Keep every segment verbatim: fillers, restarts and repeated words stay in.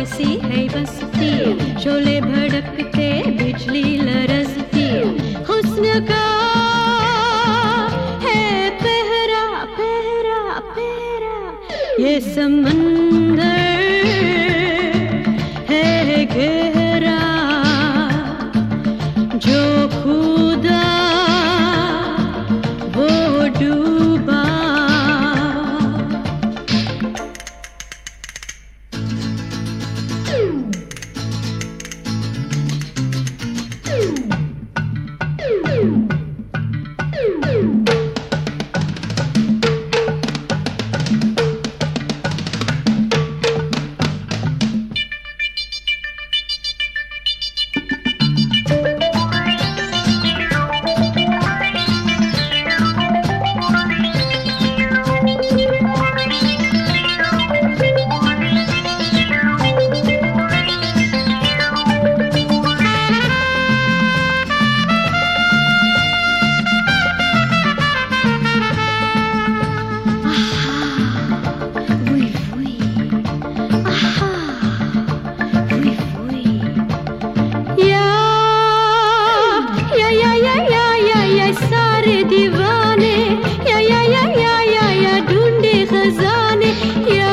कैसी है बसती, शोले भड़कते बिजली लरसती, हुस्न का है पहरा पहरा पहरा, ये समंदर है गहरा, जो खुदा वो डूबा। सारे दीवाने या या या या या या ढूंढे खजाने, या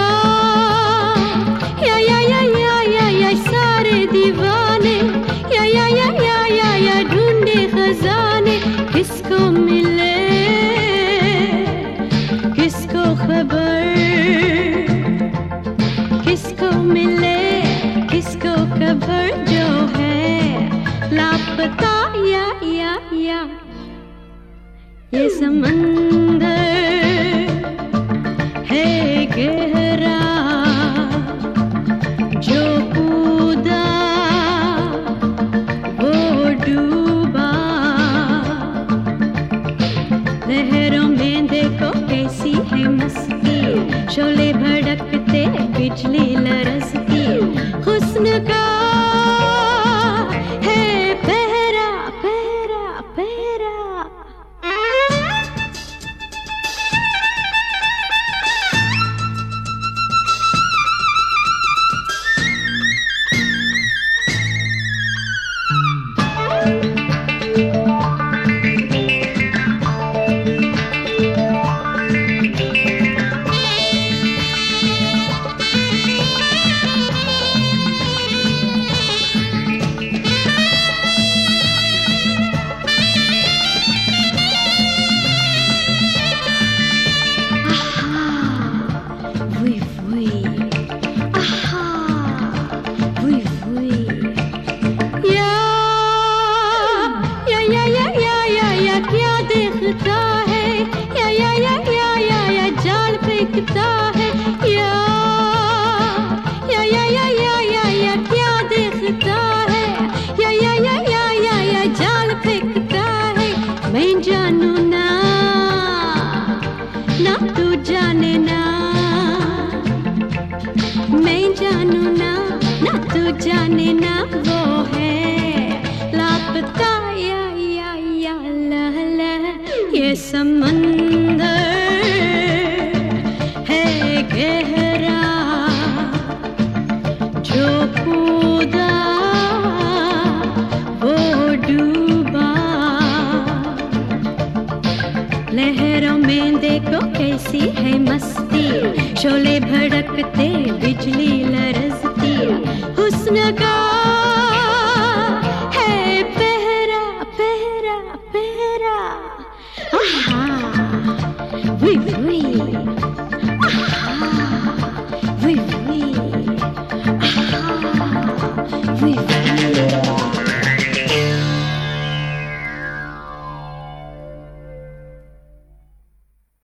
या या या या या या सारे दीवाने, या या या या या या ढूंढे खजाने, किसको मिले किसको खबर, किसको मिले किसको खबर, जो है लापता या या या ये समंदर है गहरा, जो कूदा वो डूबा। लहरों में देखो कैसी है मस्ती, शोले भड़कते बिजली लरसती, हुस्न का है पहरा पहरा पहरा। फेंकता है या या या या या या या क्या देखता है, या या या या या या जाल फेंकता है। मैं जानू ना ना तू जाने ना, मैं जानू ना ना तू जाने ना, वो है लापता या या या ला ला, ये समंदर गहरा, जो कूदा वो डूबा। लहरों में देखो कैसी है मस्ती, शोले भड़कते बिजली लरसती, हुस्न का है पहरा पहरा पहरा। आहा we we We, we, ah, we, we.